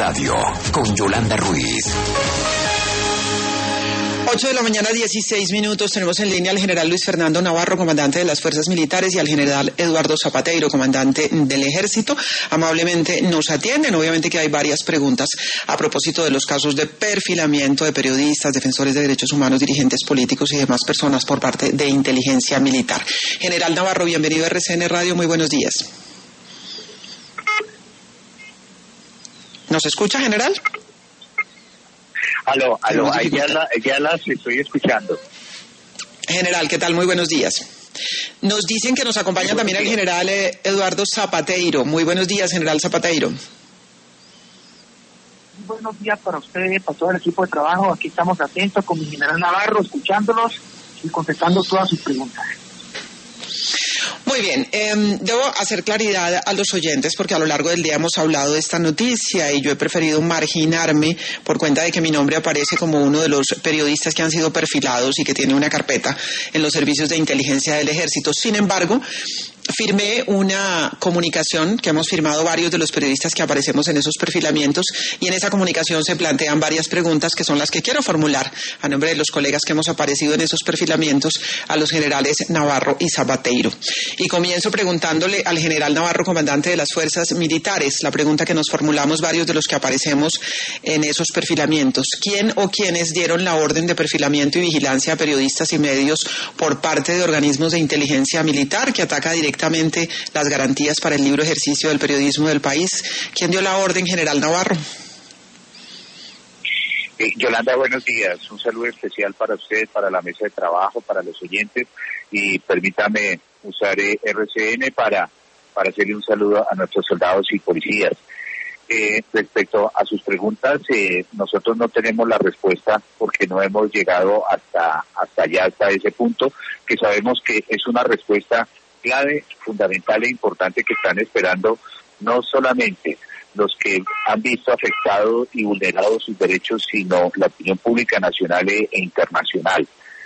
Radio, con Yolanda Ruiz. 8 de la mañana, 16 minutos. Tenemos en línea al general Luis Fernando Navarro, comandante de las Fuerzas Militares, y al general Eduardo Zapateiro, comandante del Ejército. Amablemente nos atienden. Obviamente que hay varias preguntas a propósito de los casos de perfilamiento de periodistas, defensores de derechos humanos, dirigentes políticos y demás personas por parte de inteligencia militar. General Navarro, bienvenido a RCN Radio. Muy buenos días. ¿Nos escucha, general? Aló, ahí ya las estoy escuchando. General, ¿qué tal? Muy buenos días. Nos dicen que nos acompaña también el general Eduardo Zapateiro. Muy buenos días, general Zapateiro. Muy buenos días para ustedes, para todo el equipo de trabajo. Aquí estamos atentos con mi general Navarro, escuchándolos y contestando todas sus preguntas. Muy bien, debo hacer claridad a los oyentes porque a lo largo del día hemos hablado de esta noticia y yo he preferido marginarme por cuenta de que mi nombre aparece como uno de los periodistas que han sido perfilados y que tiene una carpeta en los servicios de inteligencia del Ejército. Sin embargo, firmé una comunicación que hemos firmado varios de los periodistas que aparecemos en esos perfilamientos y en esa comunicación se plantean varias preguntas que son las que quiero formular a nombre de los colegas que hemos aparecido en esos perfilamientos a los generales Navarro y Zapateiro. Y comienzo preguntándole al general Navarro, comandante de las Fuerzas Militares, la pregunta que nos formulamos varios de los que aparecemos en esos perfilamientos. ¿Quién o quiénes dieron la orden de perfilamiento y vigilancia a periodistas y medios por parte de organismos de inteligencia militar que ataca directamente las garantías para el libre ejercicio del periodismo del país? ¿Quién dio la orden, general Navarro? Yolanda, buenos días. Un saludo especial para usted, para la mesa de trabajo, para los oyentes, y permítame usar RCN para hacerle un saludo a nuestros soldados y policías. Respecto a sus preguntas, nosotros no tenemos la respuesta porque no hemos llegado hasta allá, hasta ese punto, que sabemos que es una respuesta clave, fundamental e importante que están esperando no solamente los que han visto afectados y vulnerados sus derechos, sino la opinión pública nacional e internacional.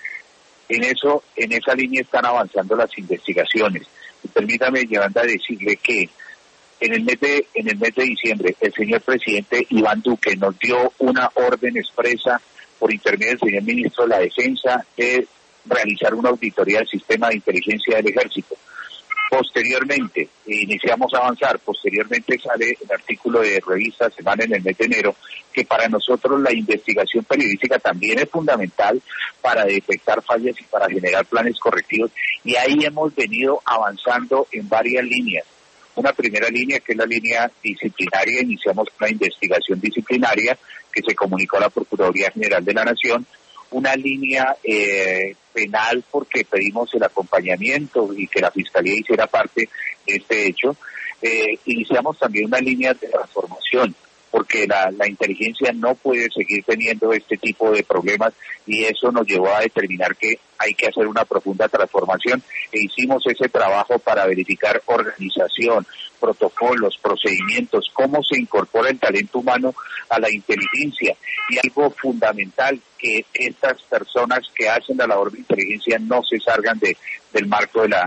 En esa línea están avanzando las investigaciones. Y permítame, Yolanda, decirle que en el mes de diciembre el señor presidente Iván Duque nos dio una orden expresa por intermedio del señor ministro de la Defensa de realizar una auditoría del sistema de inteligencia del Ejército. Posteriormente, iniciamos a avanzar, posteriormente sale el artículo de revista Semana en el mes de enero, que para nosotros la investigación periodística también es fundamental para detectar fallas y para generar planes correctivos, y ahí hemos venido avanzando en varias líneas. Una primera línea, que es la línea disciplinaria, iniciamos una investigación disciplinaria que se comunicó a la Procuraduría General de la Nación, una línea penal porque pedimos el acompañamiento y que la Fiscalía hiciera parte de este hecho. Iniciamos también una línea de transformación porque la inteligencia no puede seguir teniendo este tipo de problemas y eso nos llevó a determinar que hay que hacer una profunda transformación e hicimos ese trabajo para verificar organización, protocolos, procedimientos, cómo se incorpora el talento humano a la inteligencia y algo fundamental, que estas personas que hacen la labor de inteligencia no se salgan del marco de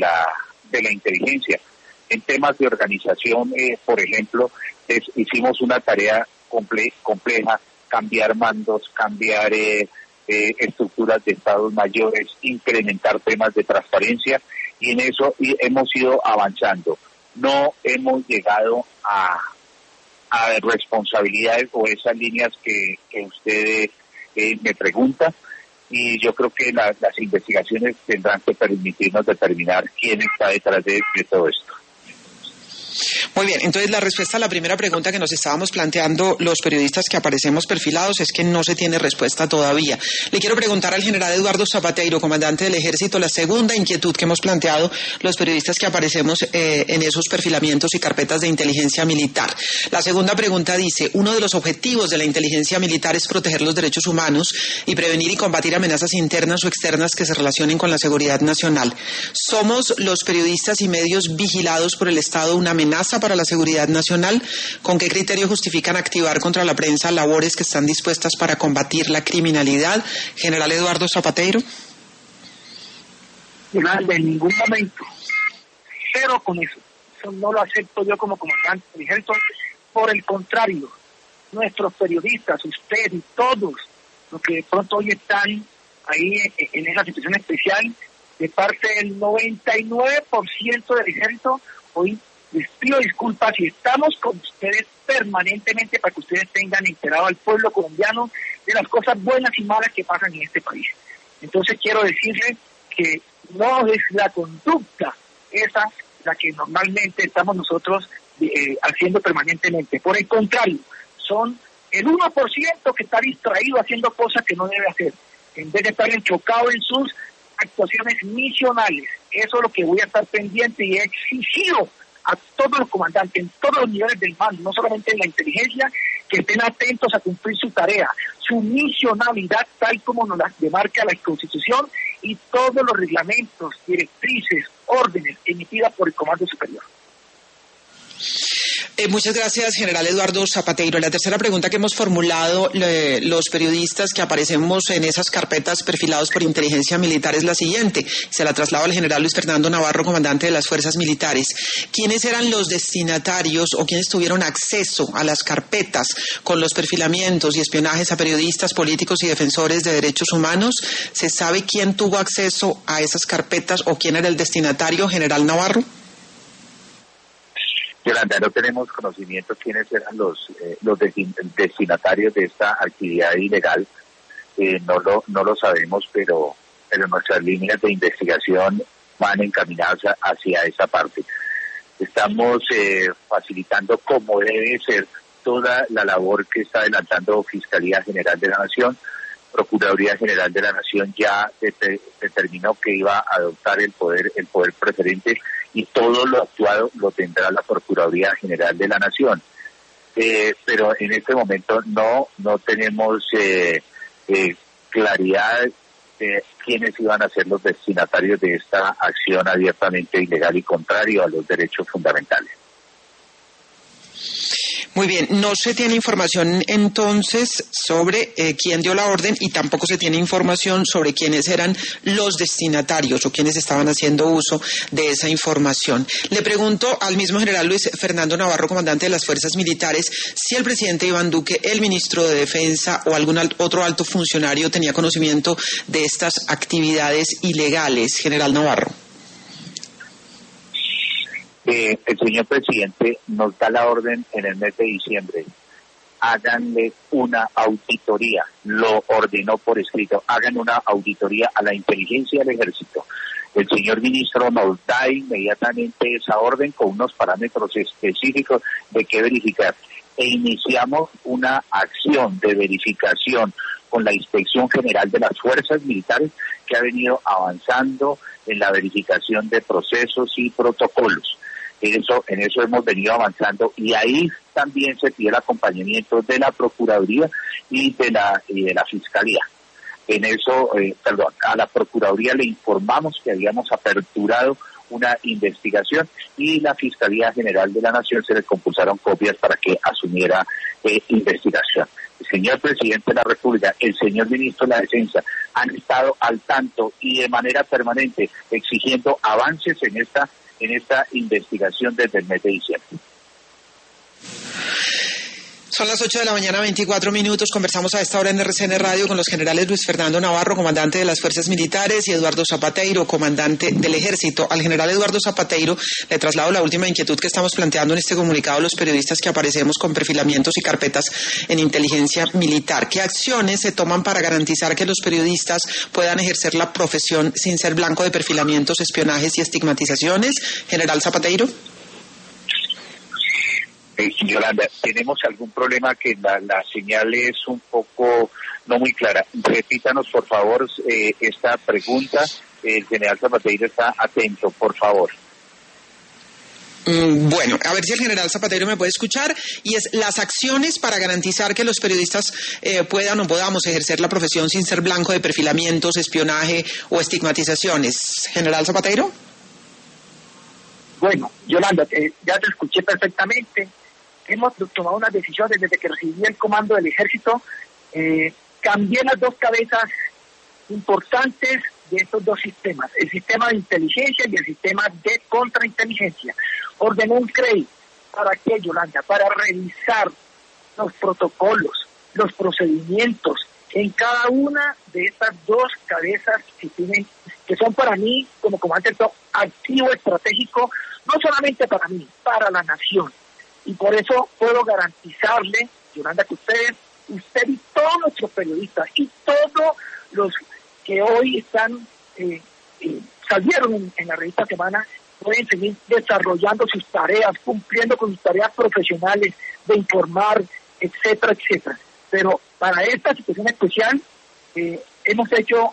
la inteligencia. En temas de organización, por ejemplo, hicimos una tarea compleja, cambiar mandos, cambiar estructuras de estados mayores, incrementar temas de transparencia y en eso hemos ido avanzando. No hemos llegado a responsabilidades o esas líneas que usted me pregunta y yo creo que las investigaciones tendrán que permitirnos determinar quién está detrás de todo esto. Muy bien, entonces la respuesta a la primera pregunta que nos estábamos planteando los periodistas que aparecemos perfilados es que no se tiene respuesta todavía. Le quiero preguntar al general Eduardo Zapateiro, comandante del Ejército, la segunda inquietud que hemos planteado los periodistas que aparecemos en esos perfilamientos y carpetas de inteligencia militar. La segunda pregunta dice, uno de los objetivos de la inteligencia militar es proteger los derechos humanos y prevenir y combatir amenazas internas o externas que se relacionen con la seguridad nacional. ¿Somos los periodistas y medios vigilados por el Estado una amenaza para la seguridad nacional? ¿Con qué criterio justifican activar contra la prensa labores que están dispuestas para combatir la criminalidad? General Eduardo Zapateiro. En ningún momento. Cero con eso. Eso no lo acepto yo como comandante del Ejército. Por el contrario, nuestros periodistas, usted y todos los que de pronto hoy están ahí en esa situación especial, de parte del 99% del ejército, hoy les pido disculpas y estamos con ustedes permanentemente para que ustedes tengan enterado al pueblo colombiano de las cosas buenas y malas que pasan en este país. Entonces quiero decirles que no es la conducta esa la que normalmente estamos nosotros haciendo permanentemente. Por el contrario, son el 1% que está distraído haciendo cosas que no debe hacer, en vez de estar enfocado en sus actuaciones misionales. Eso es lo que voy a estar pendiente y he exigido a todos los comandantes en todos los niveles del mando, no solamente en la inteligencia, que estén atentos a cumplir su tarea, su misionalidad tal como nos la demarca la Constitución y todos los reglamentos, directrices, órdenes emitidas por el Comando Superior. Muchas gracias, general Eduardo Zapateiro. La tercera pregunta que hemos formulado los periodistas que aparecemos en esas carpetas perfilados por inteligencia militar es la siguiente. Se la traslado al general Luis Fernando Navarro, comandante de las Fuerzas Militares. ¿Quiénes eran los destinatarios o quiénes tuvieron acceso a las carpetas con los perfilamientos y espionajes a periodistas, políticos y defensores de derechos humanos? ¿Se sabe quién tuvo acceso a esas carpetas o quién era el destinatario, general Navarro? Yolanda, no tenemos conocimiento quiénes eran los destinatarios de esta actividad ilegal. No lo sabemos, pero nuestras líneas de investigación van encaminadas hacia esa parte. Estamos facilitando como debe ser toda la labor que está adelantando Fiscalía General de la Nación. Procuraduría General de la Nación ya determinó que iba a adoptar el poder preferente y todo lo actuado lo tendrá la Procuraduría General de la Nación. Pero en este momento no tenemos claridad de quiénes iban a ser los destinatarios de esta acción abiertamente ilegal y contrario a los derechos fundamentales. Muy bien, no se tiene información entonces sobre quién dio la orden y tampoco se tiene información sobre quiénes eran los destinatarios o quiénes estaban haciendo uso de esa información. Le pregunto al mismo general Luis Fernando Navarro, comandante de las Fuerzas Militares, si el presidente Iván Duque, el ministro de Defensa o algún otro alto funcionario tenía conocimiento de estas actividades ilegales. General Navarro. El señor presidente nos da la orden en el mes de diciembre. Háganle una auditoría, lo ordenó por escrito, hagan una auditoría a la inteligencia del ejército. El señor ministro nos da inmediatamente esa orden con unos parámetros específicos de qué verificar. E iniciamos una acción de verificación con la Inspección General de las Fuerzas Militares que ha venido avanzando en la verificación de procesos y protocolos. En eso hemos venido avanzando y ahí también se pide el acompañamiento de la Procuraduría y de la Fiscalía. En eso, a la Procuraduría le informamos que habíamos aperturado una investigación y la Fiscalía General de la Nación se le compulsaron copias para que asumiera investigación. El señor presidente de la República, el señor ministro de la Defensa han estado al tanto y de manera permanente exigiendo avances en esta investigación desde el mes de diciembre. Son las 8 de la mañana, 24 minutos. Conversamos a esta hora en RCN Radio con los generales Luis Fernando Navarro, comandante de las Fuerzas Militares, y Eduardo Zapateiro, comandante del Ejército. Al general Eduardo Zapateiro le traslado la última inquietud que estamos planteando en este comunicado a los periodistas que aparecemos con perfilamientos y carpetas en inteligencia militar. ¿Qué acciones se toman para garantizar que los periodistas puedan ejercer la profesión sin ser blanco de perfilamientos, espionajes y estigmatizaciones? General Zapateiro. Yolanda, tenemos algún problema que la señal es un poco no muy clara. Repítanos, por favor, esta pregunta. El general Zapateiro está atento, por favor. Bueno, a ver si el general Zapateiro me puede escuchar. Y es las acciones para garantizar que los periodistas puedan o podamos ejercer la profesión sin ser blanco de perfilamientos, espionaje o estigmatizaciones. General Zapateiro. Bueno, Yolanda, ya te escuché perfectamente. Hemos tomado unas decisiones desde que recibí el comando del Ejército. Cambié las dos cabezas importantes de estos dos sistemas, el sistema de inteligencia y el sistema de contrainteligencia. Ordené un CREI. ¿Para qué, Yolanda? Para revisar los protocolos, los procedimientos en cada una de estas dos cabezas que son para mí, como comandante, activo estratégico, no solamente para mí, para la nación. Y por eso puedo garantizarle, Yolanda, que usted y todos nuestros periodistas y todos los que hoy están salieron en la revista Semana, pueden seguir desarrollando sus tareas, cumpliendo con sus tareas profesionales de informar, etcétera, etcétera. Pero para esta situación especial hemos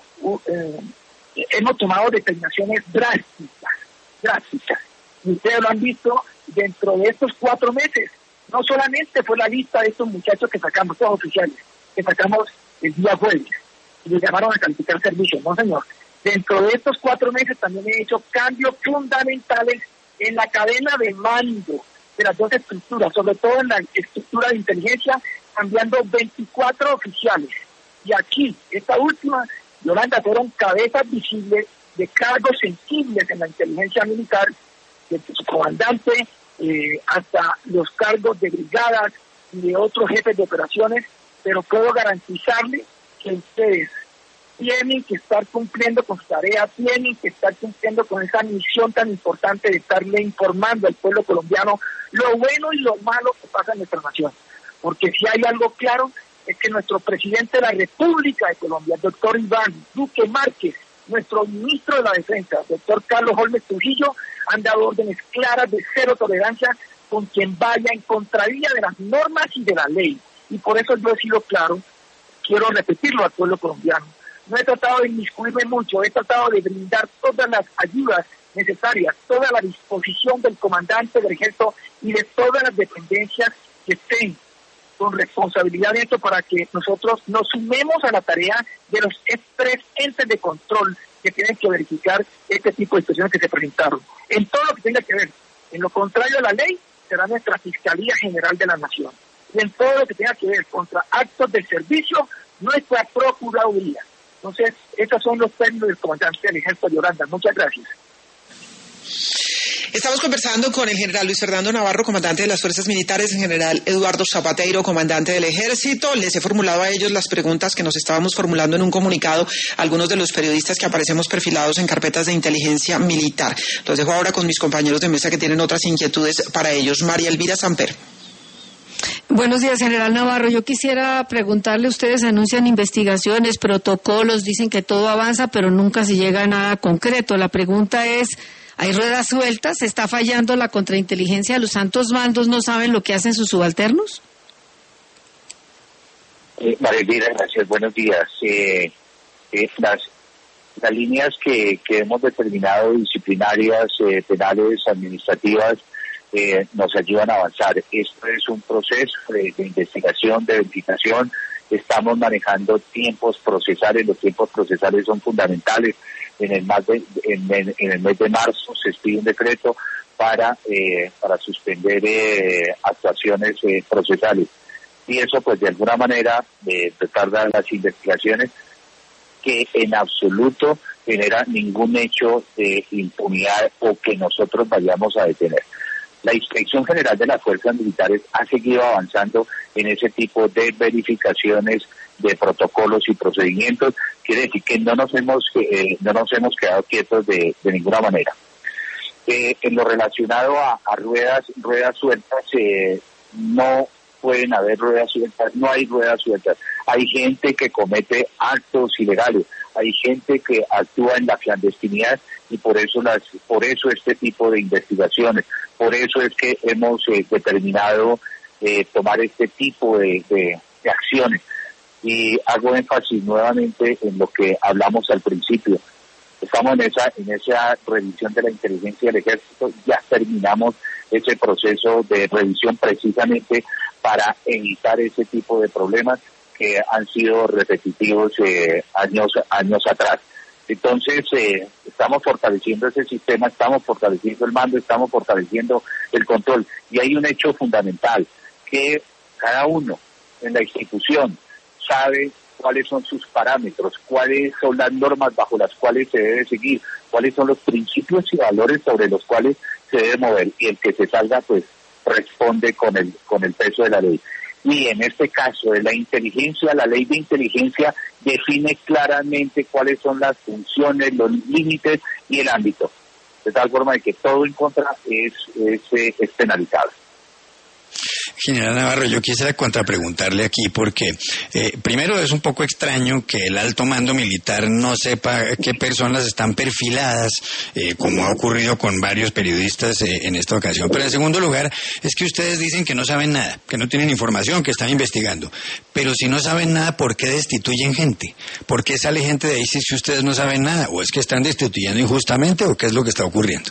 tomado determinaciones drásticas. Y ustedes lo han visto dentro de estos 4 meses. No solamente fue la lista de estos muchachos que sacamos, todos oficiales, que sacamos el día jueves, y les llamaron a calificar servicios, no señor. Dentro de estos 4 meses también he hecho cambios fundamentales en la cadena de mando de las dos estructuras, sobre todo en la estructura de inteligencia, cambiando 24 oficiales. Y aquí, esta última, Yolanda, fueron cabezas visibles de cargos sensibles en la inteligencia militar, desde su comandante hasta los cargos de brigadas y de otros jefes de operaciones, pero puedo garantizarle que ustedes tienen que estar cumpliendo con su tarea, tienen que estar cumpliendo con esa misión tan importante de estarle informando al pueblo colombiano lo bueno y lo malo que pasa en nuestra nación. Porque si hay algo claro, es que nuestro presidente de la República de Colombia, el doctor Iván Duque Márquez, nuestro ministro de la Defensa, el doctor Carlos Holmes Trujillo, han dado órdenes claras de cero tolerancia con quien vaya en contravía de las normas y de la ley. Y por eso yo he sido claro, quiero repetirlo al pueblo colombiano. No he tratado de inmiscuirme mucho, he tratado de brindar todas las ayudas necesarias, toda la disposición del comandante del ejército y de todas las dependencias que estén con responsabilidad de esto para que nosotros nos sumemos a la tarea de los 3 entes de control que tienen que verificar este tipo de situaciones que se presentaron. En todo lo que tenga que ver, en lo contrario a la ley, será nuestra Fiscalía General de la Nación. Y en todo lo que tenga que ver contra actos de servicio, nuestra Procuraduría. Entonces, esos son los términos del comandante del Ejército de Yolanda. Muchas gracias. Estamos conversando con el general Luis Fernando Navarro, comandante de las Fuerzas Militares, el general Eduardo Zapateiro, comandante del Ejército. Les he formulado a ellos las preguntas que nos estábamos formulando en un comunicado algunos de los periodistas que aparecemos perfilados en carpetas de inteligencia militar. Los dejo ahora con mis compañeros de mesa que tienen otras inquietudes para ellos. María Elvira Samper. Buenos días, general Navarro. Yo quisiera preguntarle, ustedes anuncian investigaciones, protocolos, dicen que todo avanza, pero nunca se llega a nada concreto. La pregunta es, ¿hay ruedas sueltas? ¿Está fallando la contrainteligencia? ¿Los altos mandos no saben lo que hacen sus subalternos? María Elvira, gracias. Buenos días. Las líneas que hemos determinado, disciplinarias, penales, administrativas, nos ayudan a avanzar. Esto es un proceso de investigación, de verificación. Estamos manejando tiempos procesales. Los tiempos procesales son fundamentales. En el mes de marzo se expide un decreto para suspender actuaciones procesales. Y eso, pues, de alguna manera retarda las investigaciones, que en absoluto genera ningún hecho de impunidad o que nosotros vayamos a detener. La Inspección General de las Fuerzas Militares ha seguido avanzando en ese tipo de verificaciones de protocolos y procedimientos. Quiere decir que no nos hemos quedado quietos de ninguna manera. En lo relacionado a ruedas sueltas, no pueden haber ruedas sueltas, no hay ruedas sueltas. Hay gente que comete actos ilegales, hay gente que actúa en la clandestinidad y por eso este tipo de investigaciones, por eso es que hemos determinado tomar este tipo de acciones. Y hago énfasis nuevamente en lo que hablamos al principio. Estamos en esa revisión de la inteligencia del Ejército, ya terminamos ese proceso de revisión precisamente para evitar ese tipo de problemas que han sido repetitivos años atrás. Entonces, estamos fortaleciendo ese sistema, estamos fortaleciendo el mando, estamos fortaleciendo el control. Y hay un hecho fundamental, que cada uno en la institución sabe cuáles son sus parámetros, cuáles son las normas bajo las cuales se debe seguir, cuáles son los principios y valores sobre los cuales se debe mover, y el que se salga, pues, responde con el peso de la ley. Y en este caso de la inteligencia, la ley de inteligencia define claramente cuáles son las funciones, los límites y el ámbito, de tal forma de que todo en contra es penalizado. General Navarro, yo quisiera contrapreguntarle aquí porque primero es un poco extraño que el alto mando militar no sepa qué personas están perfiladas, como ha ocurrido con varios periodistas en esta ocasión. Pero en segundo lugar, es que ustedes dicen que no saben nada, que no tienen información, que están investigando. Pero si no saben nada, ¿por qué destituyen gente? ¿Por qué sale gente de ahí si ustedes no saben nada? ¿O es que están destituyendo injustamente o qué es lo que está ocurriendo?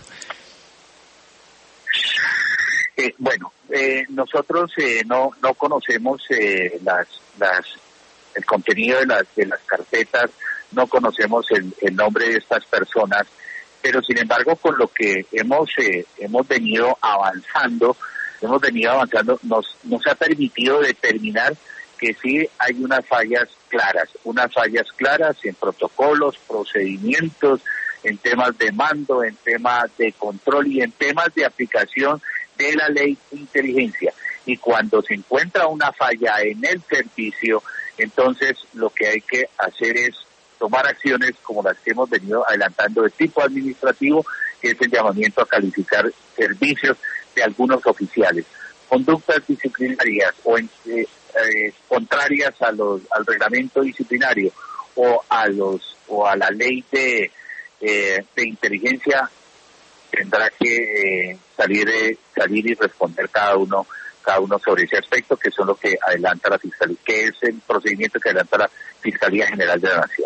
Nosotros no conocemos el contenido de las carpetas, no conocemos el nombre de estas personas, pero sin embargo con lo que hemos venido avanzando, nos ha permitido determinar que sí hay unas fallas claras en protocolos, procedimientos, en temas de mando, en temas de control y en temas de aplicación de la ley de inteligencia. Y cuando se encuentra una falla en el servicio, entonces lo que hay que hacer es tomar acciones como las que hemos venido adelantando de tipo administrativo, que es el llamamiento a calificar servicios de algunos oficiales. Conductas disciplinarias o contrarias al reglamento disciplinario o a la ley de inteligencia, tendrá que salir y responder cada uno sobre ese aspecto, que son lo que adelanta la Fiscalía, que es el procedimiento que adelanta la Fiscalía General de la Nación.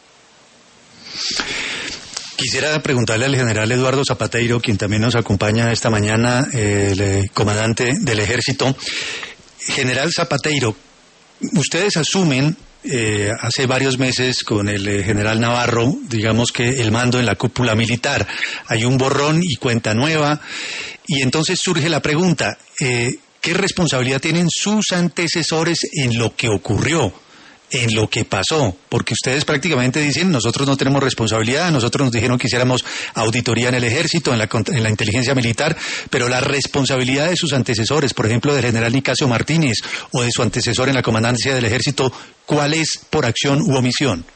Quisiera preguntarle al general Eduardo Zapateiro, quien también nos acompaña esta mañana, el comandante del Ejército. General Zapateiro, ustedes asumen hace varios meses con el general Navarro, digamos que el mando en la cúpula militar. Hay un borrón y cuenta nueva, y entonces surge la pregunta, ¿qué responsabilidad tienen sus antecesores en lo que ocurrió, en lo que pasó? Porque ustedes prácticamente dicen, nosotros no tenemos responsabilidad, nosotros nos dijeron que hiciéramos auditoría en el Ejército, en la inteligencia militar, pero la responsabilidad de sus antecesores, por ejemplo, del general Nicasio Martínez o de su antecesor en la comandancia del Ejército, ¿cuál es por acción u omisión?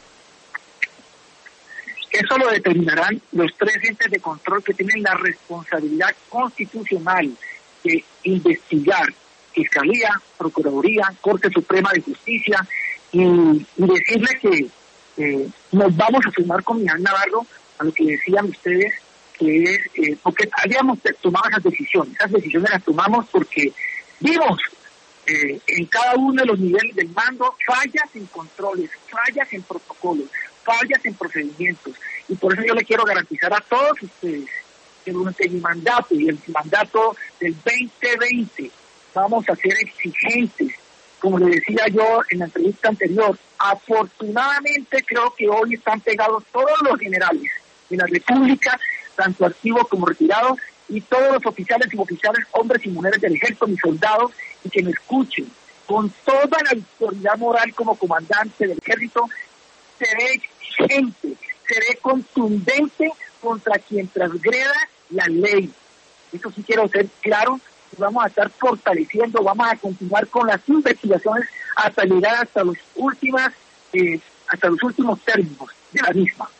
Eso lo determinarán los tres entes de control que tienen la responsabilidad constitucional de investigar: Fiscalía, Procuraduría, Corte Suprema de Justicia, y decirle que nos vamos a sumar con Miguel Navarro a lo que decían ustedes, que es porque habíamos tomado esas decisiones las tomamos porque vimos en cada uno de los niveles del mando fallas en controles, fallas en protocolos, fallas en procedimientos, y por eso yo le quiero garantizar a todos ustedes que durante mi mandato y el mandato del 2020 vamos a ser exigentes. Como le decía yo en la entrevista anterior, afortunadamente creo que hoy están pegados todos los generales de la República, tanto activos como retirados, y todos los oficiales y oficiales, hombres y mujeres del Ejército, mis soldados, y que me escuchen. Con toda la autoridad moral como comandante del Ejército, seré exigente, seré contundente contra quien transgreda la ley. Eso sí quiero ser claro. Vamos a estar fortaleciendo, vamos a continuar con las investigaciones hasta llegar hasta los últimos términos de la misma.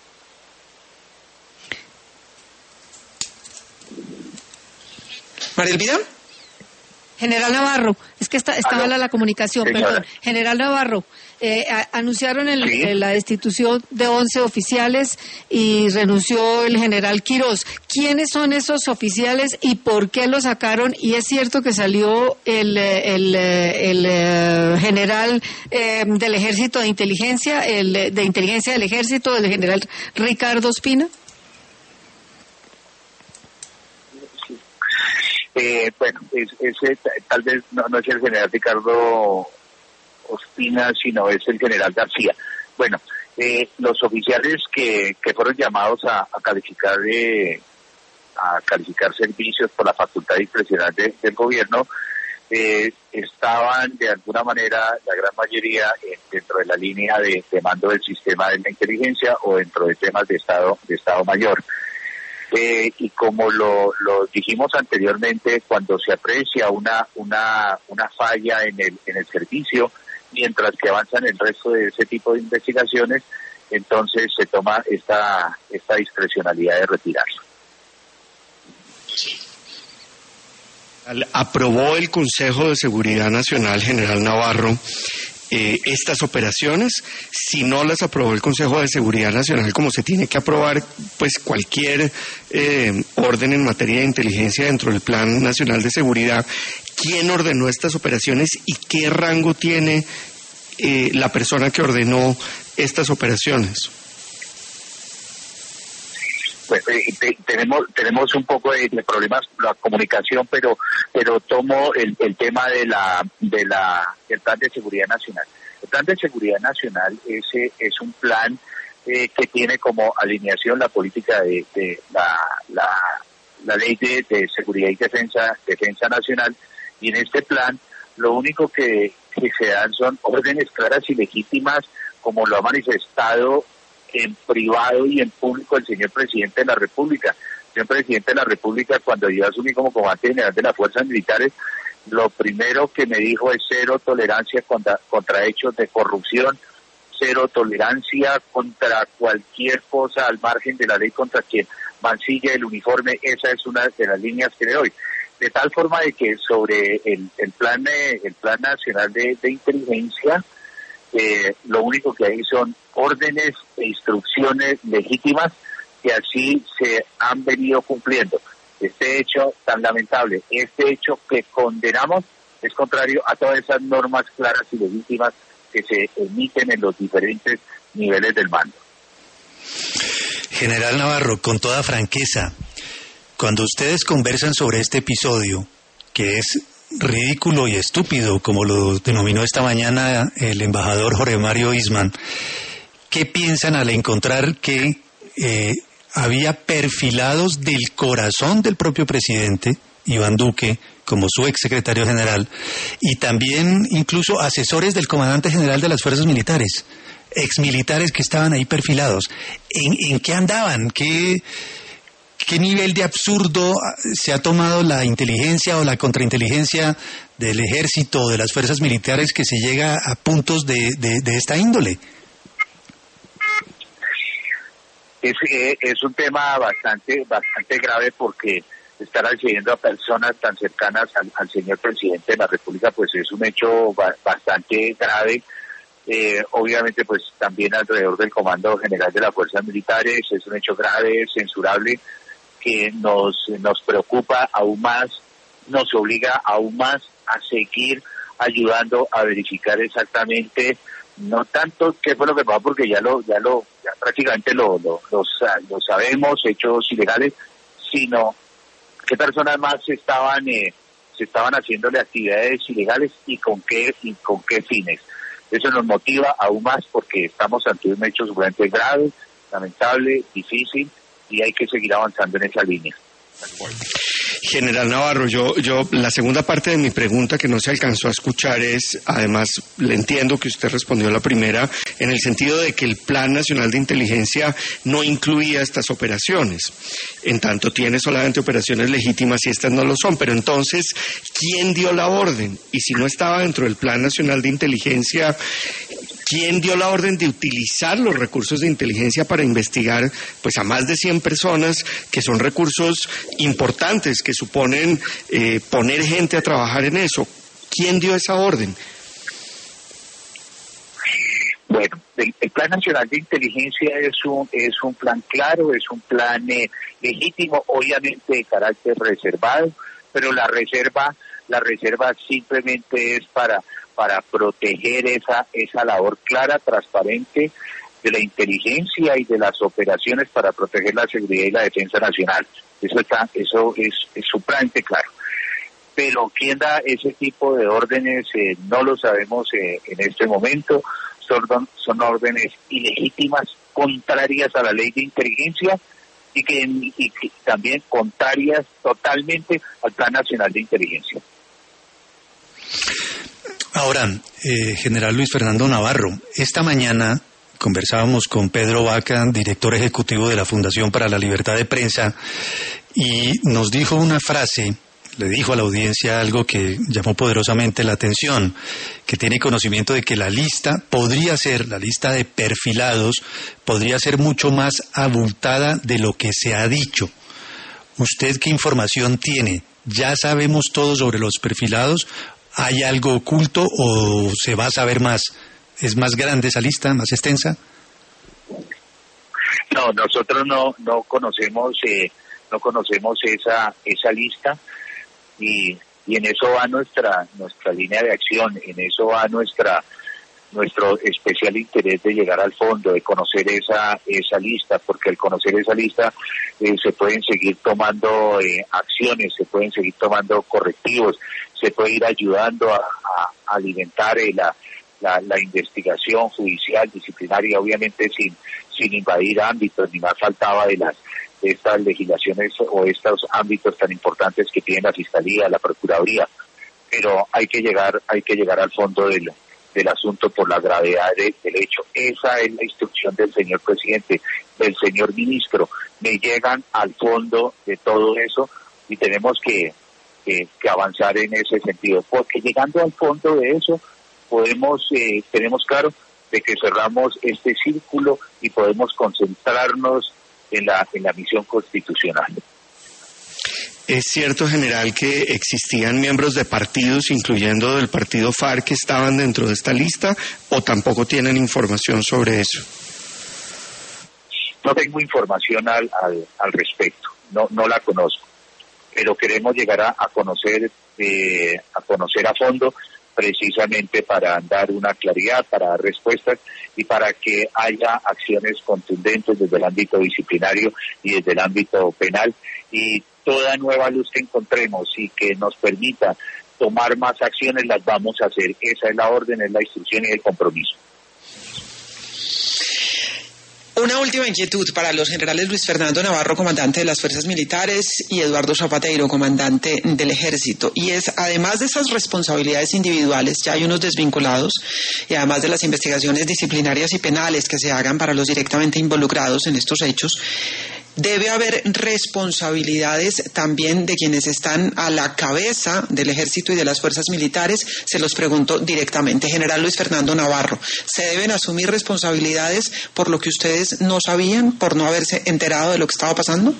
María Elvira. General Navarro, es que está mala la comunicación, perdón. General Navarro, anunciaron la destitución de 11 oficiales y renunció el general Quirós. ¿Quiénes son esos oficiales y por qué los sacaron? Y es cierto que salió el general del Ejército de Inteligencia, de Inteligencia del Ejército, el general Ricardo Ospina. Ese tal vez no es el general Ricardo Ospina, sino es el general García. Bueno, los oficiales que fueron llamados a calificar servicios por la facultad discrecional del gobierno estaban de alguna manera, la gran mayoría, dentro de la línea de mando del sistema de la inteligencia o dentro de temas de Estado Mayor. y como lo dijimos anteriormente, cuando se aprecia una falla en el servicio, mientras que avanzan el resto de ese tipo de investigaciones, entonces se toma esta discrecionalidad de retirarlo. ¿Aprobó el Consejo de Seguridad Nacional, general Navarro, estas operaciones? Si no las aprobó el Consejo de Seguridad Nacional, como se tiene que aprobar pues cualquier orden en materia de inteligencia dentro del Plan Nacional de Seguridad, ¿quién ordenó estas operaciones y qué rango tiene la persona que ordenó estas operaciones? Pues, tenemos un poco de problemas con la comunicación, pero tomo el tema del Plan de Seguridad Nacional. El Plan de Seguridad Nacional es un plan que tiene como alineación la política de la Ley de Seguridad y Defensa Nacional, y en este plan lo único que se dan son órdenes claras y legítimas, como lo ha manifestado en privado y en público el señor Presidente de la República. El señor Presidente de la República, cuando yo asumí como comandante general de las Fuerzas Militares, lo primero que me dijo es cero tolerancia contra hechos de corrupción, cero tolerancia contra cualquier cosa al margen de la ley, contra quien mancille el uniforme. Esa es una de las líneas que le doy. De tal forma de que sobre el plan nacional de inteligencia, lo único que hay son órdenes e instrucciones legítimas que así se han venido cumpliendo. Este hecho tan lamentable, este hecho que condenamos, es contrario a todas esas normas claras y legítimas que se emiten en los diferentes niveles del mando. General Navarro, con toda franqueza, cuando ustedes conversan sobre este episodio, que es ridículo y estúpido, como lo denominó esta mañana el embajador Jorge Mario Eastman, ¿qué piensan al encontrar que había perfilados del corazón del propio presidente, Iván Duque, como su exsecretario general, y también incluso asesores del comandante general de las fuerzas militares, exmilitares que estaban ahí perfilados? ¿En qué andaban? ¿Qué nivel de absurdo se ha tomado la inteligencia o la contrainteligencia del ejército o de las fuerzas militares que se llega a puntos de esta índole? Es un tema bastante grave, porque estar accediendo a personas tan cercanas al señor Presidente de la República, pues es un hecho bastante grave. Obviamente, pues también alrededor del Comando General de las Fuerzas Militares es un hecho grave, censurable, que nos preocupa aún más, nos obliga aún más a seguir ayudando a verificar exactamente, no tanto qué fue lo que pasó, porque ya prácticamente lo sabemos, hechos ilegales, sino qué personas más se estaban haciéndole actividades ilegales y con qué fines. Eso nos motiva aún más, porque estamos ante un hecho sumamente grave, lamentable, difícil, y hay que seguir avanzando en esa línea. General Navarro, yo la segunda parte de mi pregunta que no se alcanzó a escuchar es, además, le entiendo que usted respondió a la primera, en el sentido de que el Plan Nacional de Inteligencia no incluía estas operaciones, en tanto tiene solamente operaciones legítimas y estas no lo son, pero entonces, ¿quién dio la orden? Y si no estaba dentro del Plan Nacional de Inteligencia, ¿quién dio la orden de utilizar los recursos de inteligencia para investigar pues a más de 100 personas, que son recursos importantes, que suponen poner gente a trabajar en eso? ¿Quién dio esa orden? Bueno, el Plan Nacional de Inteligencia es un plan claro, es un plan legítimo, obviamente de carácter reservado, pero la reserva simplemente es para proteger esa labor clara, transparente de la inteligencia y de las operaciones para proteger la seguridad y la defensa nacional. Eso es supremamente claro. Pero quién da ese tipo de órdenes no lo sabemos en este momento. Son órdenes ilegítimas, contrarias a la ley de inteligencia y que también contrarias totalmente al Plan Nacional de Inteligencia. Ahora, General Luis Fernando Navarro, esta mañana conversábamos con Pedro Vaca, director ejecutivo de la Fundación para la Libertad de Prensa, y nos dijo una frase, le dijo a la audiencia algo que llamó poderosamente la atención, que tiene conocimiento de que la lista de perfilados, podría ser mucho más abultada de lo que se ha dicho. ¿Usted qué información tiene? ¿Ya sabemos todo sobre los perfilados? ¿Hay algo oculto o se va a saber más? ¿Es más grande esa lista, más extensa? No, nosotros no conocemos esa lista y en eso va nuestra línea de acción, en eso va nuestro especial interés de llegar al fondo, de conocer esa lista, porque al conocer esa lista se pueden seguir tomando acciones, se pueden seguir tomando correctivos, se puede ir ayudando a alimentar la investigación judicial, disciplinaria, obviamente sin invadir ámbitos, ni más faltaba de estas legislaciones o estos ámbitos tan importantes que tiene la Fiscalía, la Procuraduría, pero hay que llegar al fondo del asunto por la gravedad del hecho. Esa es la instrucción del señor presidente, del señor ministro. Me llegan al fondo de todo eso y tenemos que avanzar en ese sentido, porque llegando al fondo de eso tenemos claro de que cerramos este círculo y podemos concentrarnos en la misión constitucional. ¿Es cierto, general, que existían miembros de partidos, incluyendo del partido FARC, que estaban dentro de esta lista, o tampoco tienen información sobre eso? No tengo información al respecto, no la conozco, pero queremos llegar a conocer a fondo, precisamente para dar una claridad, para dar respuestas y para que haya acciones contundentes desde el ámbito disciplinario y desde el ámbito penal, y toda nueva luz que encontremos y que nos permita tomar más acciones las vamos a hacer. Esa es la orden, es la instrucción y el compromiso. Una última inquietud para los generales Luis Fernando Navarro, comandante de las Fuerzas Militares, y Eduardo Zapateiro, comandante del Ejército. Y es, además de esas responsabilidades individuales, ya hay unos desvinculados, y además de las investigaciones disciplinarias y penales que se hagan para los directamente involucrados en estos hechos, debe haber responsabilidades también de quienes están a la cabeza del Ejército y de las Fuerzas Militares. Se los pregunto directamente. General Luis Fernando Navarro, ¿se deben asumir responsabilidades por lo que ustedes no sabían, por no haberse enterado de lo que estaba pasando?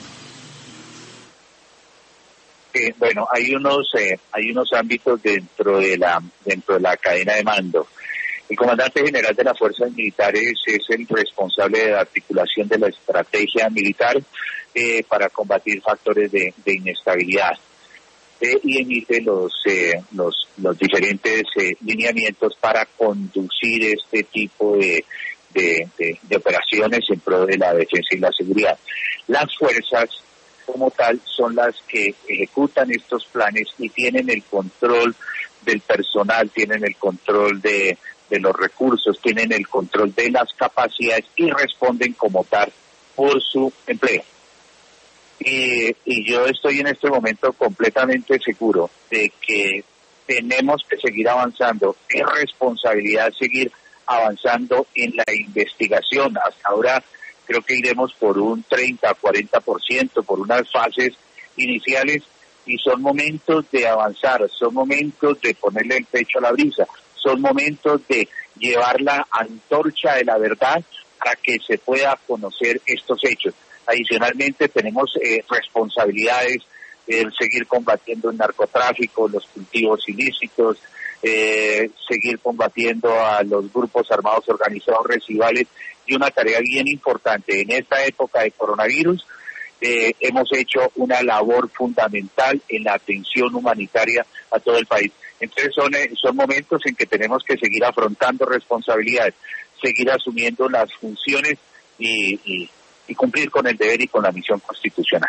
Bueno, hay unos ámbitos dentro de la cadena de mando. El comandante general de las Fuerzas Militares es el responsable de la articulación de la estrategia militar para combatir factores de inestabilidad y emite los diferentes lineamientos para conducir este tipo de operaciones en pro de la defensa y la seguridad. Las fuerzas como tal son las que ejecutan estos planes y tienen el control del personal, tienen el control de los recursos, tienen el control de las capacidades y responden como tal por su empleo. Y yo estoy en este momento completamente seguro de que tenemos que seguir avanzando. Es responsabilidad seguir avanzando en la investigación. Hasta ahora creo que iremos por un 30-40%, por unas fases iniciales, y son momentos de avanzar, son momentos de ponerle el pecho a la brisa, son momentos de llevar la antorcha de la verdad para que se pueda conocer estos hechos. Adicionalmente tenemos responsabilidades en seguir combatiendo el narcotráfico, los cultivos ilícitos, seguir combatiendo a los grupos armados organizados residuales, y una tarea bien importante en esta época de coronavirus. Hemos hecho una labor fundamental en la atención humanitaria a todo el país. Entonces son momentos en que tenemos que seguir afrontando responsabilidades, seguir asumiendo las funciones y cumplir con el deber y con la misión constitucional.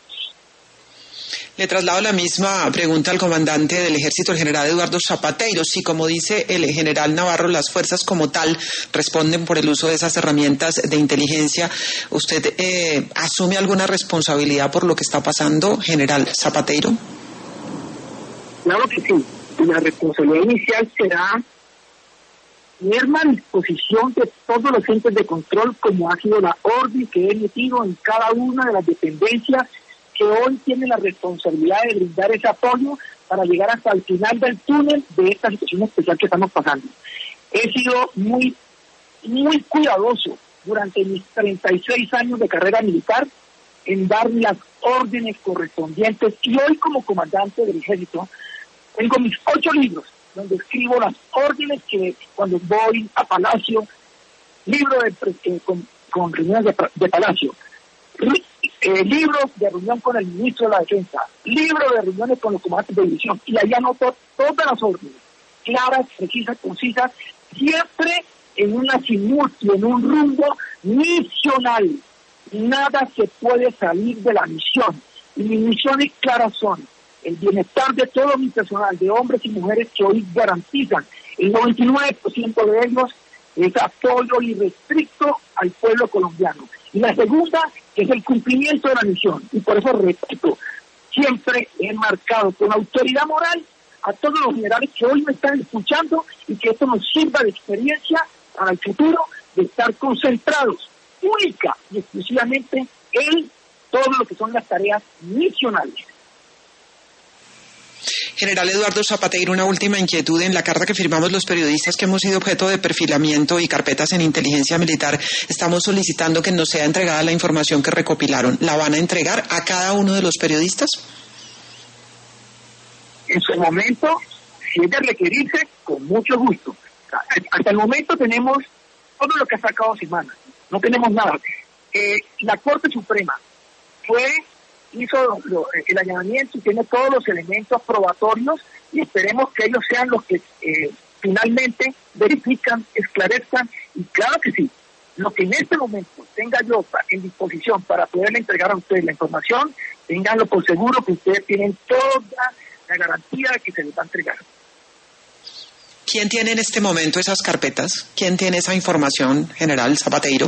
Le traslado la misma pregunta al comandante del Ejército, el general Eduardo Zapateiro. Si, como dice el general Navarro, las fuerzas como tal responden por el uso de esas herramientas de inteligencia, ¿usted asume alguna responsabilidad por lo que está pasando, general Zapateiro? Claro que sí. La responsabilidad inicial será ponerme a disposición de todos los entes de control, como ha sido la orden que he emitido en cada una de las dependencias que hoy tienen la responsabilidad de brindar ese apoyo para llegar hasta el final del túnel de esta situación especial que estamos pasando. He sido muy cuidadoso durante mis 36 años de carrera militar en dar las órdenes correspondientes, y hoy como comandante del ejército tengo mis 8 libros donde escribo las órdenes que cuando voy a Palacio, libro con reuniones de Palacio, libros de reunión con el ministro de la Defensa, libro de reuniones con los comandantes de división, y ahí anoto todas las órdenes, claras, precisas, concisas, siempre en un azimut y en un rumbo misional. Nada se puede salir de la misión, y mis misiones claras son el bienestar de todo mi personal, de hombres y mujeres que hoy garantizan el 99% de ellos es apoyo irrestricto al pueblo colombiano. Y la segunda es el cumplimiento de la misión, y por eso repito, siempre he marcado con autoridad moral a todos los generales que hoy me están escuchando, y que esto nos sirva de experiencia para el futuro, de estar concentrados única y exclusivamente en todo lo que son las tareas misionales. General Eduardo Zapateiro, una última inquietud. En la carta que firmamos los periodistas que hemos sido objeto de perfilamiento y carpetas en inteligencia militar, estamos solicitando que nos sea entregada la información que recopilaron. ¿La van a entregar a cada uno de los periodistas? En su momento, si es de requerirse, con mucho gusto. Hasta el momento tenemos todo lo que ha sacado Semana. No tenemos nada. La Corte Suprema hizo el allanamiento y tiene todos los elementos probatorios, y esperemos que ellos sean los que finalmente verifican, esclarezcan, y claro que sí, lo que en este momento tenga yo en disposición para poderle entregar a ustedes la información, ténganlo por seguro que ustedes tienen toda la garantía de que se les va a entregar. ¿Quién tiene en este momento esas carpetas? ¿Quién tiene esa información, General Zapateiro?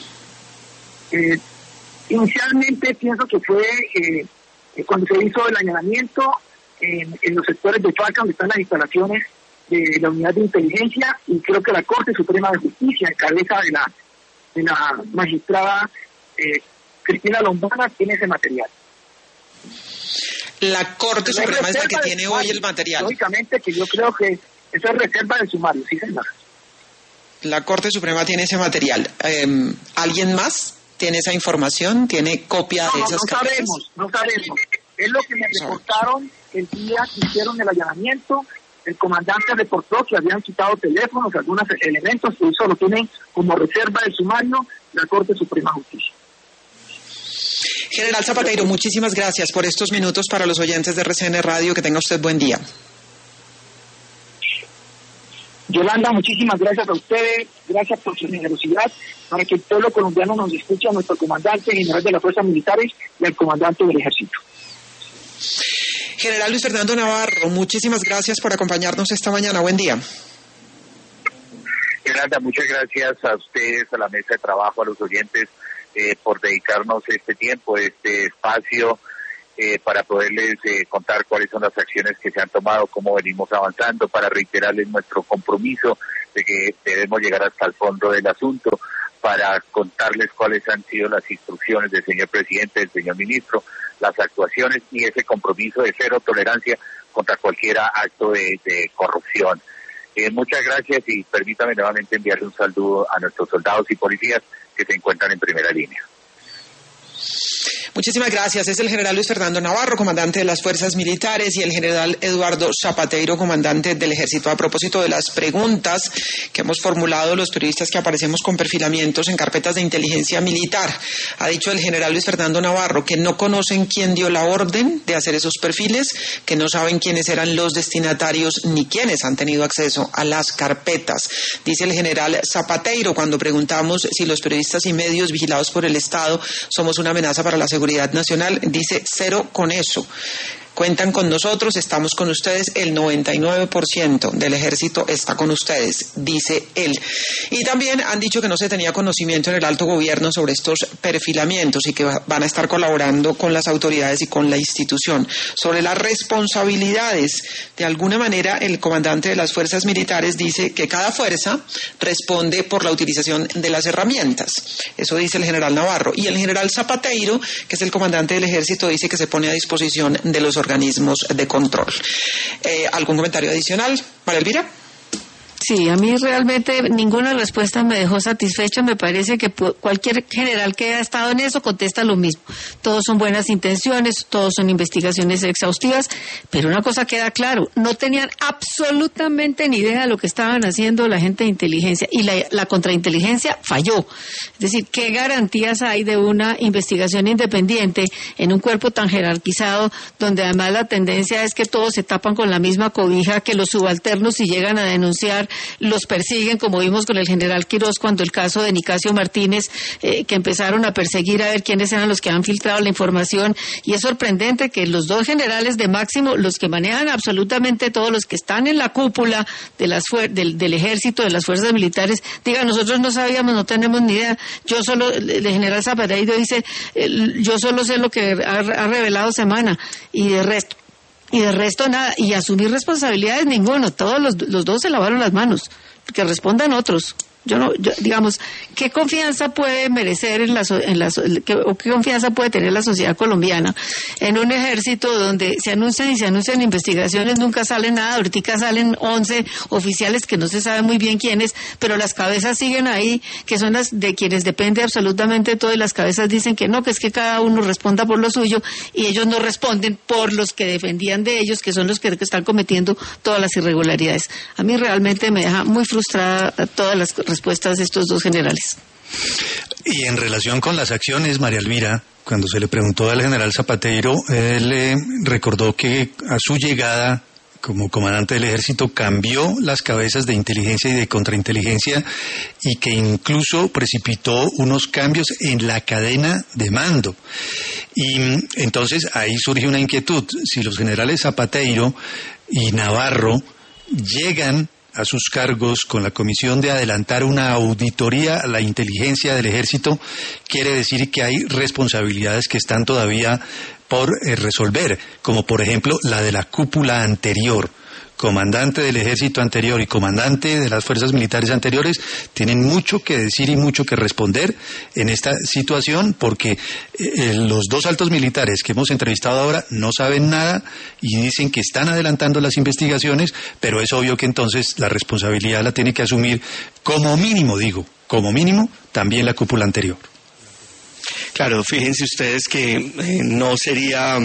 Inicialmente pienso que fue cuando se hizo el allanamiento en los sectores de Falca, donde están las instalaciones de la unidad de inteligencia, y creo que la Corte Suprema de Justicia, en cabeza de la magistrada Cristina Lombana, tiene ese material. La Corte Suprema es la que tiene hoy el material. Lógicamente que yo creo que eso es reserva del sumario, sí, señor. La Corte Suprema tiene ese material. ¿Alguien más tiene esa información? ¿Tiene copia de esas carpetas? No sabemos. Es lo que me reportaron el día que hicieron el allanamiento. El comandante reportó que habían quitado teléfonos, algunos elementos, que eso lo tienen como reserva del sumario la Corte Suprema de Justicia. General Zapateiro, muchísimas gracias por estos minutos para los oyentes de RCN Radio. Que tenga usted buen día. Yolanda, muchísimas gracias a ustedes, gracias por su generosidad, para que el pueblo colombiano nos escuche, a nuestro comandante general de las fuerzas militares y al comandante del ejército. General Luis Fernando Navarro, muchísimas gracias por acompañarnos esta mañana. Buen día. Yolanda, muchas gracias a ustedes, a la mesa de trabajo, a los oyentes, por dedicarnos este tiempo, este espacio, para poderles contar cuáles son las acciones que se han tomado, cómo venimos avanzando, para reiterarles nuestro compromiso de que debemos llegar hasta el fondo del asunto, para contarles cuáles han sido las instrucciones del señor presidente, del señor ministro, las actuaciones y ese compromiso de cero tolerancia contra cualquier acto de corrupción. Muchas gracias, y permítame nuevamente enviarle un saludo a nuestros soldados y policías que se encuentran en primera línea. Muchísimas gracias. Es el general Luis Fernando Navarro, comandante de las fuerzas militares, y el general Eduardo Zapateiro, comandante del ejército. A propósito de las preguntas que hemos formulado los periodistas que aparecemos con perfilamientos en carpetas de inteligencia militar, ha dicho el general Luis Fernando Navarro que no conocen quién dio la orden de hacer esos perfiles, que no saben quiénes eran los destinatarios ni quiénes han tenido acceso a las carpetas. Dice el general Zapateiro, cuando preguntamos si los periodistas y medios vigilados por el Estado somos una amenaza para la seguridad nacional, dice cero con eso. Cuentan con nosotros, estamos con ustedes, el 99% del ejército está con ustedes, dice él. Y también han dicho que no se tenía conocimiento en el alto gobierno sobre estos perfilamientos y que van a estar colaborando con las autoridades y con la institución. Sobre las responsabilidades, de alguna manera el comandante de las fuerzas militares dice que cada fuerza responde por la utilización de las herramientas. Eso dice el general Navarro. Y el general Zapateiro, que es el comandante del ejército, dice que se pone a disposición de los organismos de control. ¿Algún comentario adicional, María Elvira? Sí, a mí realmente ninguna respuesta me dejó satisfecha. Me parece que cualquier general que haya estado en eso contesta lo mismo. Todos son buenas intenciones, todos son investigaciones exhaustivas, pero una cosa queda claro, no tenían absolutamente ni idea de lo que estaban haciendo la gente de inteligencia y la contrainteligencia falló. Es decir, ¿qué garantías hay de una investigación independiente en un cuerpo tan jerarquizado donde además la tendencia es que todos se tapan con la misma cobija, que los subalternos si llegan a denunciar los persiguen, como vimos con el general Quirós cuando el caso de Nicasio Martínez, que empezaron a perseguir a ver quiénes eran los que han filtrado la información? Y es sorprendente que los dos generales de máximo, los que manejan absolutamente todos, los que están en la cúpula de del ejército, de las fuerzas militares, digan, nosotros no sabíamos, no tenemos ni idea. El general Zapateiro dice, yo solo sé lo que ha revelado Semana, y de resto nada, y asumir responsabilidades ninguno. Todos los dos se lavaron las manos, que respondan otros. Digamos, ¿qué confianza puede merecer qué confianza puede tener la sociedad colombiana en un ejército donde se anuncian investigaciones, nunca sale nada? Ahorita salen 11 oficiales que no se sabe muy bien quiénes, pero las cabezas siguen ahí, que son las de quienes depende absolutamente todo, y las cabezas dicen que no, que es que cada uno responda por lo suyo, y ellos no responden por los que defendían de ellos, que son los que están cometiendo todas las irregularidades. A mí realmente me deja muy frustrada todas las respuestas de estos dos generales. Y en relación con las acciones, María Elvira, cuando se le preguntó al general Zapateiro, él recordó que a su llegada como comandante del ejército cambió las cabezas de inteligencia y de contrainteligencia, y que incluso precipitó unos cambios en la cadena de mando. Y entonces ahí surge una inquietud. Si los generales Zapateiro y Navarro llegan a sus cargos con la comisión de adelantar una auditoría a la inteligencia del ejército, quiere decir que hay responsabilidades que están todavía por resolver, como por ejemplo la de la cúpula anterior. Comandante del ejército anterior y comandante de las fuerzas militares anteriores tienen mucho que decir y mucho que responder en esta situación, porque los dos altos militares que hemos entrevistado ahora no saben nada y dicen que están adelantando las investigaciones, pero es obvio que entonces la responsabilidad la tiene que asumir como mínimo, también la cúpula anterior. Claro, fíjense ustedes que no sería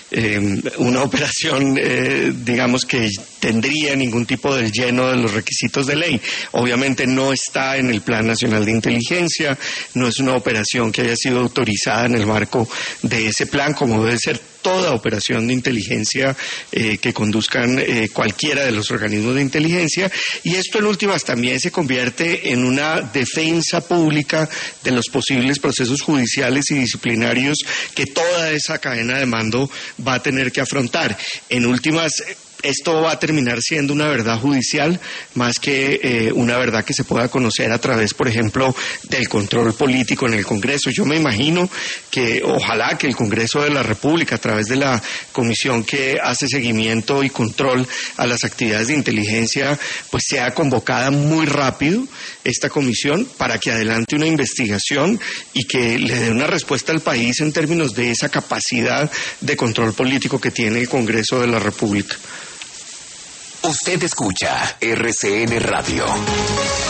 una operación, digamos, que tendría ningún tipo de lleno de los requisitos de ley. Obviamente no está en el Plan Nacional de Inteligencia, no es una operación que haya sido autorizada en el marco de ese plan, como debe ser toda operación de inteligencia que conduzcan cualquiera de los organismos de inteligencia, y esto en últimas también se convierte en una defensa pública de los posibles procesos judiciales y disciplinarios que toda esa cadena de mando va a tener que afrontar. En últimas, esto va a terminar siendo una verdad judicial más que una verdad que se pueda conocer a través, por ejemplo, del control político en el Congreso. Yo me imagino que ojalá que el Congreso de la República, a través de la comisión que hace seguimiento y control a las actividades de inteligencia, pues sea convocada muy rápido esta comisión para que adelante una investigación y que le dé una respuesta al país en términos de esa capacidad de control político que tiene el Congreso de la República. Usted escucha RCN Radio.